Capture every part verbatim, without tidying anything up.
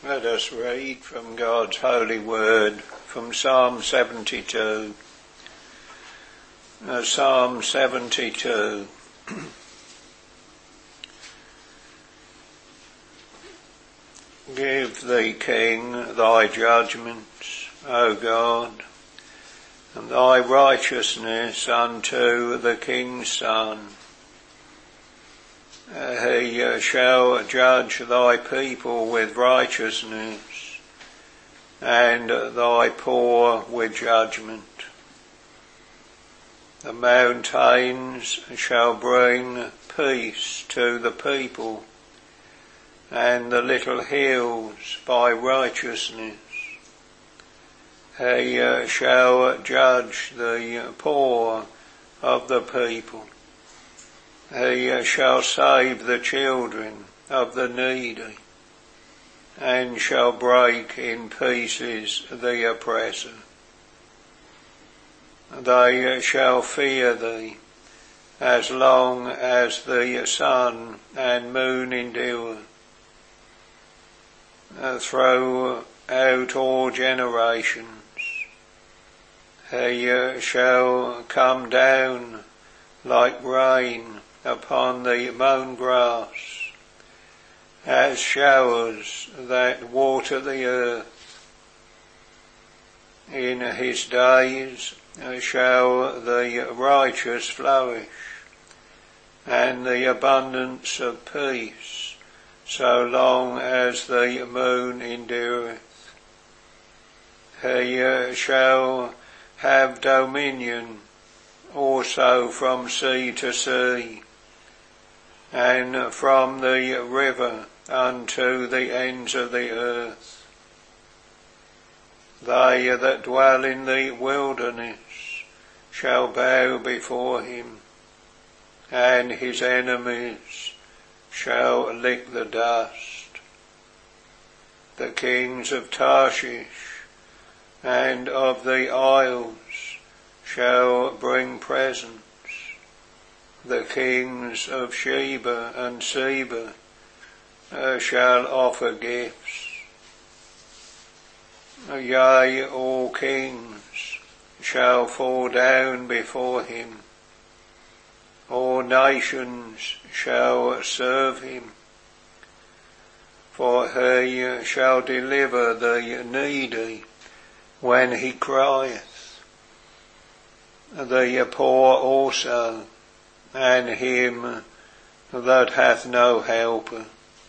Let us read from God's holy word from Psalm seventy-two. Uh, Psalm seventy-two. Give thee, King, thy judgments, O God, and thy righteousness unto the King's Son. Uh, he uh, shall judge thy people with righteousness, and uh, thy poor with judgment. The mountains shall bring peace to the people, and the little hills by righteousness. He uh, shall judge the poor of the people. He shall save the children of the needy, and shall break in pieces the oppressor. They shall fear thee as long as the sun and moon endure. Throughout all generations, he shall come down like rain upon the mown grass, as showers that water the earth. In his days shall the righteous flourish, and the abundance of peace, so long as the moon endureth. He shall have dominion also from sea to sea, and from the river unto the ends of the earth. They that dwell in the wilderness shall bow before him, and his enemies shall lick the dust. The kings of Tarshish and of the isles shall bring presents. The kings of Sheba and Seba uh, shall offer gifts. Yea, all kings shall fall down before him. All nations shall serve him. For he shall deliver the needy when he crieth, the poor also, and him that hath no helper.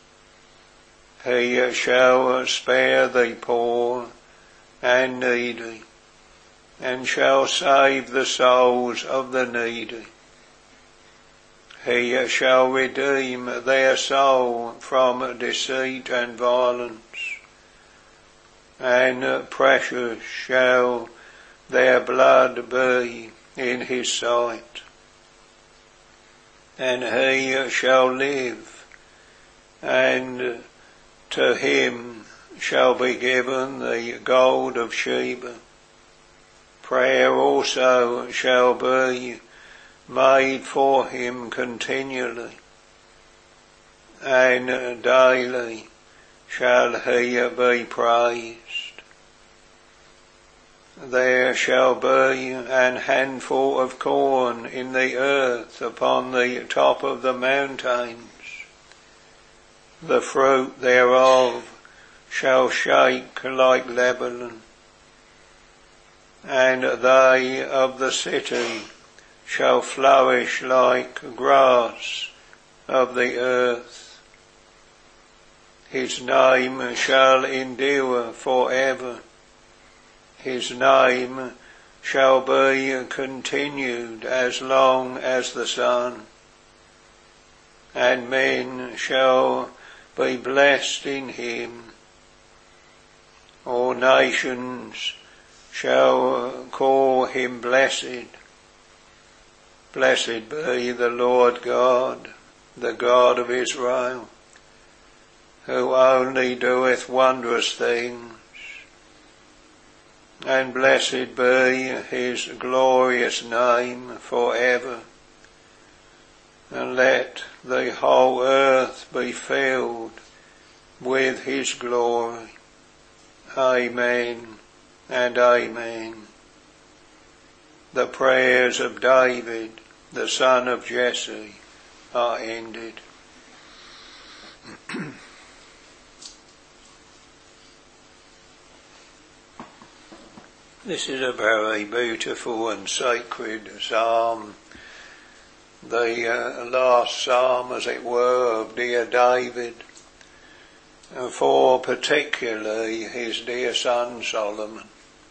He shall spare the poor and needy, and shall save the souls of the needy. He shall redeem their soul from deceit and violence, and precious shall their blood be in his sight. And he shall live, and to him shall be given the gold of Sheba. Prayer also shall be made for him continually, and daily shall he be praised. There shall be an handful of corn in the earth upon the top of the mountains. The fruit thereof shall shake like Lebanon, and they of the city shall flourish like grass of the earth. His name shall endure for ever. His name shall be continued as long as the sun, and men shall be blessed in him. All nations shall call him blessed. Blessed be the Lord God, the God of Israel, who only doeth wondrous things. And blessed be his glorious name for ever. And let the whole earth be filled with his glory. Amen and amen. The prayers of David, the son of Jesse, are ended. This is a very beautiful and sacred psalm. The uh, last psalm, as it were, of dear David, for particularly his dear son Solomon.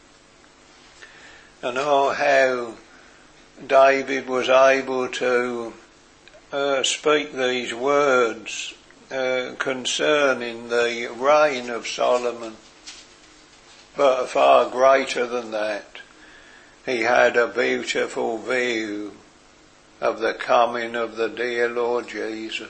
And oh, how David was able to uh, speak these words uh, concerning the reign of Solomon. But far greater than that, he had a beautiful view of the coming of the dear Lord Jesus.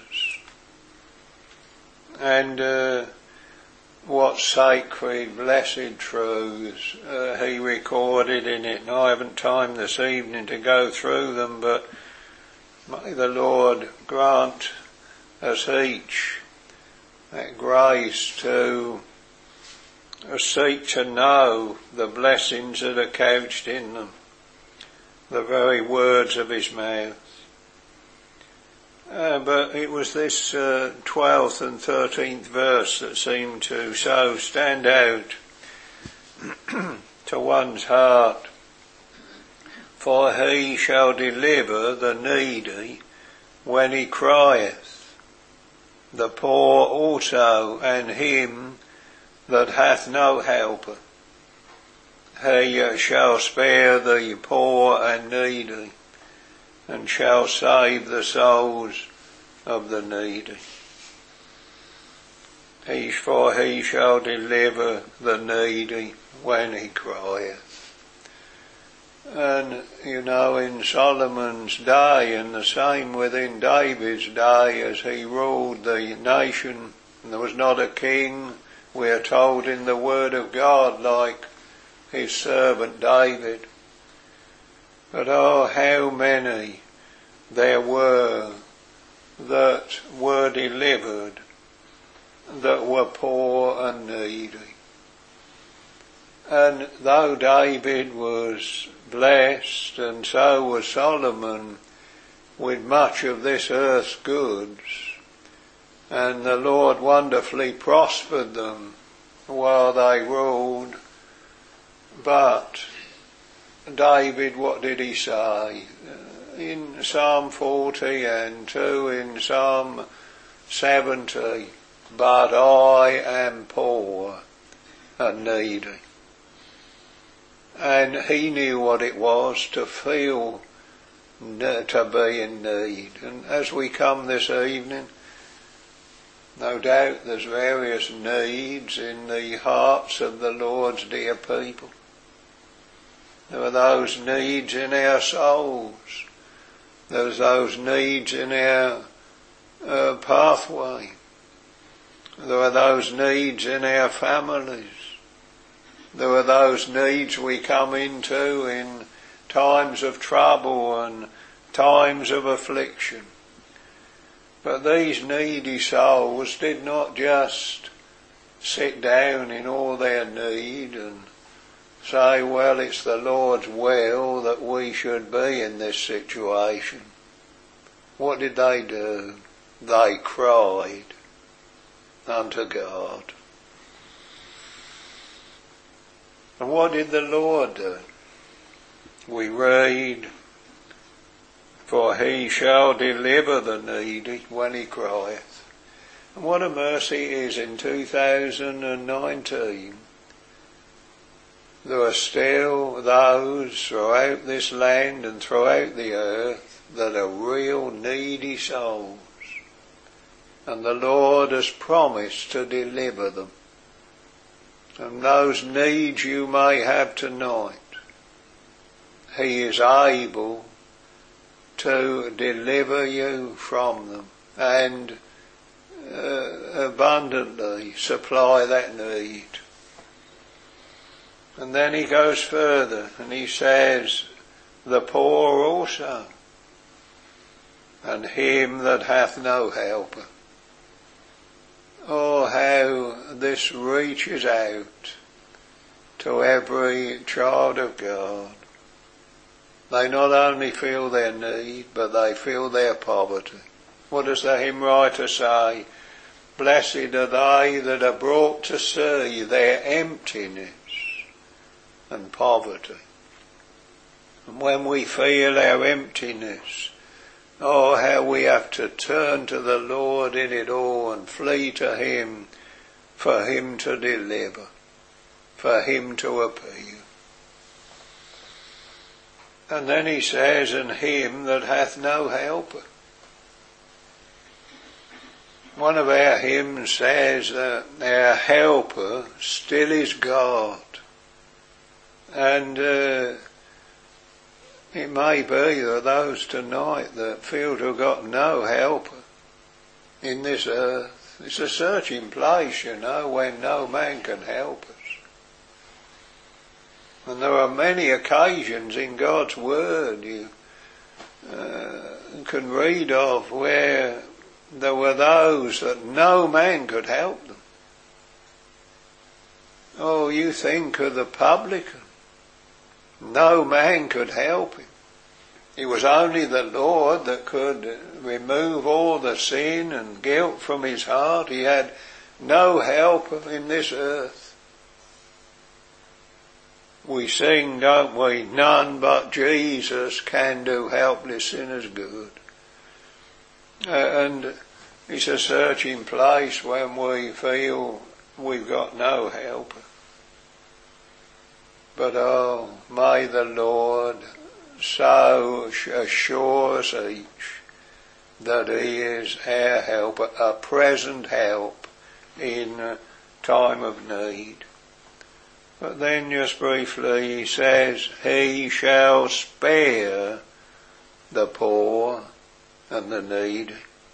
And uh, what sacred, blessed truths uh, he recorded in it. And I haven't time this evening to go through them, but may the Lord grant us each that grace to uh, seek to know the blessings that are couched in them, the very words of his mouth. Uh, but it was this uh, twelfth and thirteenth verse that seemed to so stand out to one's heart. For he shall deliver the needy when he crieth, the poor also, and him that hath no helper. He uh, shall spare the poor and needy, and shall save the souls of the needy. He, for he shall deliver the needy when he crieth. And, you know, in Solomon's day, and the same within David's day, as he ruled the nation, and there was not a king, we are told in the Word of God, like his servant David. But oh, how many there were that were delivered, that were poor and needy. And though David was blessed, and so was Solomon, with much of this earth's goods, and the Lord wonderfully prospered them while they ruled, but David, what did he say? In Psalm forty and two in Psalm seventy, but I am poor and needy. And he knew what it was to feel to be in need. And as we come this evening, no doubt there's various needs in the hearts of the Lord's dear people. There are those needs in our souls. There's those needs in our uh, pathway. There are those needs in our families. There are those needs we come into in times of trouble and times of affliction. But these needy souls did not just sit down in all their need and say, well, it's the Lord's will that we should be in this situation. What did they do? They cried unto God. And what did the Lord do? We read, for he shall deliver the needy when he crieth. And what a mercy it is in two thousand nineteen. There are still those throughout this land and throughout the earth that are real needy souls. And the Lord has promised to deliver them. And those needs you may have tonight, he is able to deliver you from them and uh, abundantly supply that need. And then he goes further and he says, the poor also, and him that hath no helper. Oh, how this reaches out to every child of God. They not only feel their need, but they feel their poverty. What does the hymn writer say? Blessed are they that are brought to see their emptiness and poverty. And when we feel our emptiness, oh, how we have to turn to the Lord in it all and flee to Him for Him to deliver, for Him to appeal. And then he says, and him that hath no helper. One of our hymns says that our helper still is God. And uh, it may be that those tonight that feel to have got no helper in this earth, it's a searching place, you know, when no man can help us. And there are many occasions in God's Word you uh, can read of where there were those that no man could help them. Oh, you think of the publican. No man could help him. It was only the Lord that could remove all the sin and guilt from his heart. He had no helper in this earth. We sing, don't we? None but Jesus can do helpless sinners good. Uh, and it's a searching place when we feel we've got no helper. But oh, may the Lord so assure us each that He is our helper, a present help in time of need. But then just briefly he says, He shall spare the poor and the needy.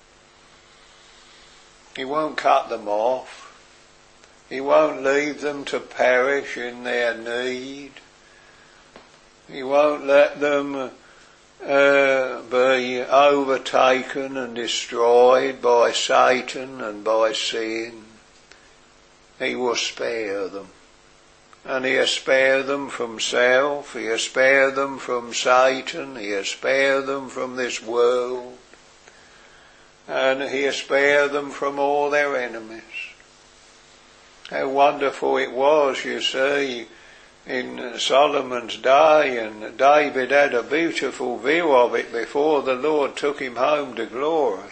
He won't cut them off. He won't leave them to perish in their need. He won't let them uh, be overtaken and destroyed by Satan and by sin. He will spare them. And He'll spare them from self, He'll spare them from Satan, He'll spare them from this world, and He'll spare them from all their enemies. How wonderful it was, you see, in Solomon's day, and David had a beautiful view of it before the Lord took him home to glory.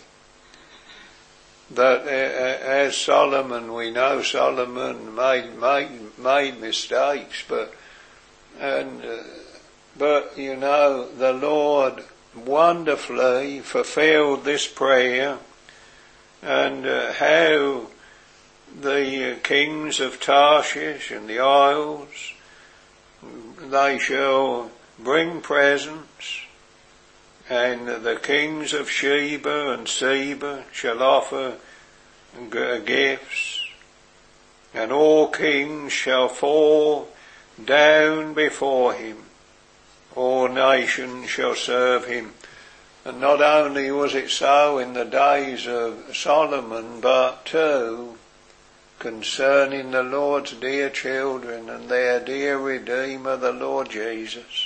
That uh, as Solomon, we know Solomon made made, made mistakes, but and uh, but you know the Lord wonderfully fulfilled this prayer, and uh, how the kings of Tarshish and the isles, they shall bring presents, and the kings of Sheba and Seba shall offer gifts, and all kings shall fall down before him. All nations shall serve him. And not only was it so in the days of Solomon, but too concerning the Lord's dear children and their dear Redeemer, the Lord Jesus.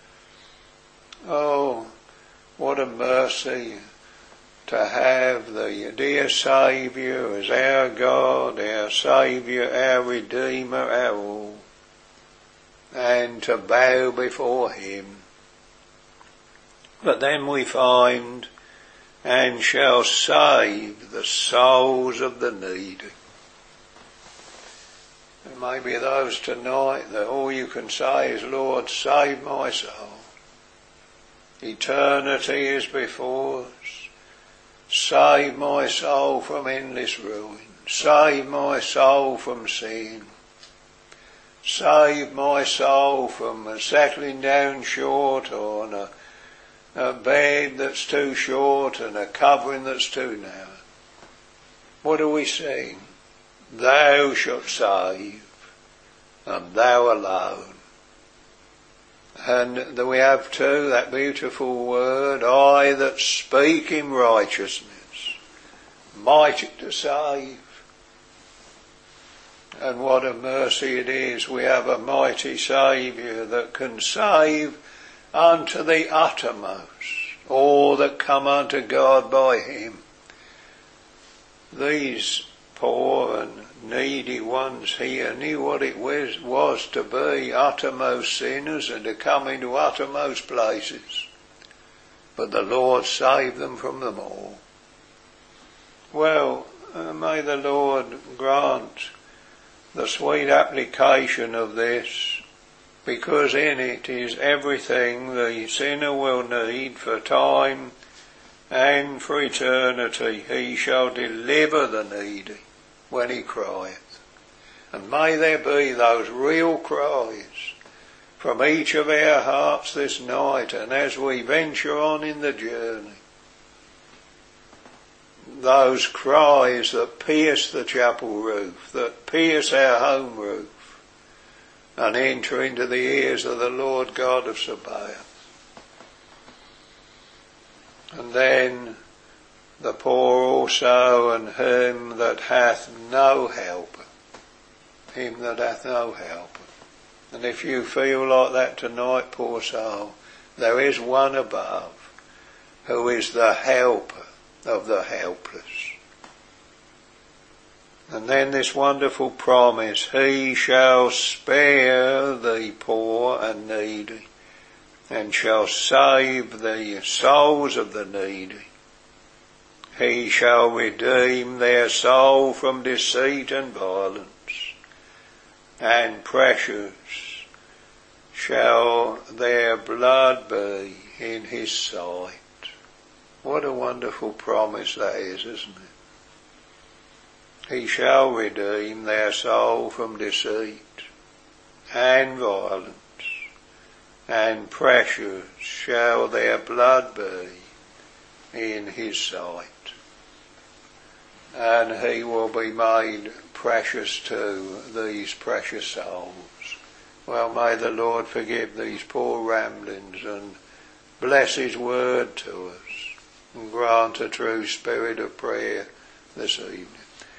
Oh, what a mercy to have the dear Saviour as our God, our Saviour, our Redeemer, our all, and to bow before Him. But then we find, and shall save the souls of the needy. There may be those tonight that all you can say is, Lord, save my soul. Eternity is before us. Save my soul from endless ruin. Save my soul from sin. Save my soul from settling down short on a, a bed that's too short and a covering that's too narrow. What do we sing? Thou shalt save, and thou alone. And then we have too that beautiful word, I that speak in righteousness, mighty to save. And what a mercy it is, we have a mighty Saviour that can save unto the uttermost all that come unto God by him. These poor and needy ones here knew what it was, was to be uttermost sinners and to come into uttermost places. But the Lord saved them from them all. Well, uh, may the Lord grant the sweet application of this, because in it is everything the sinner will need for time and for eternity. He shall deliver the needy when he crieth. And may there be those real cries from each of our hearts this night, and as we venture on in the journey, those cries that pierce the chapel roof, that pierce our home roof, and enter into the ears of the Lord God of Sabaoth. And then the poor also, and him that hath no helper, him that hath no helper. And if you feel like that tonight, poor soul, there is one above who is the helper of the helpless. And then this wonderful promise, he shall spare the poor and needy, and shall save the souls of the needy. He shall redeem their soul from deceit and violence, and precious shall their blood be in his sight. What a wonderful promise that is, isn't it? He shall redeem their soul from deceit and violence, and precious shall their blood be in his sight. And he will be made precious to these precious souls. Well, may the Lord forgive these poor ramblings and bless his word to us, and grant a true spirit of prayer this evening.